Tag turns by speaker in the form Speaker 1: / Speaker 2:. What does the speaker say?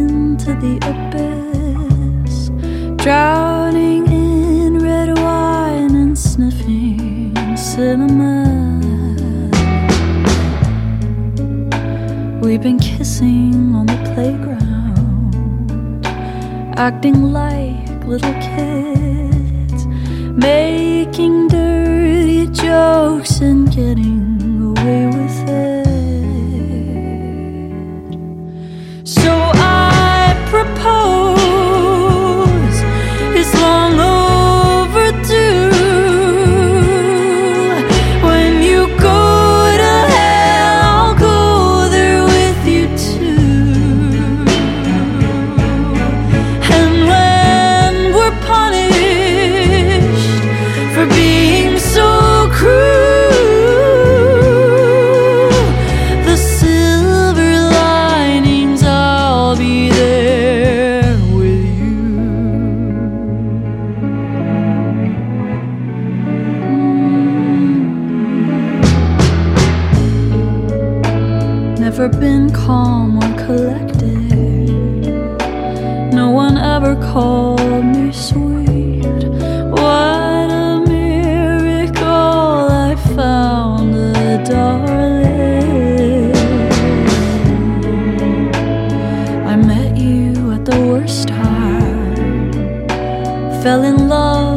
Speaker 1: into the abyss, drowning in red wine and sniffing cinnamon. We've been kissing on the playground, acting like little kids, making dirty jokes and getting away with it. So I propose, it's long overdue. When you go to hell, I'll go there with you too. And when we're punished for being so cruel, the silver linings, I'll be there with you. Never been calm or collected, no one ever called me sweet. What a miracle, I found a darling. I met you at the worst time, fell in love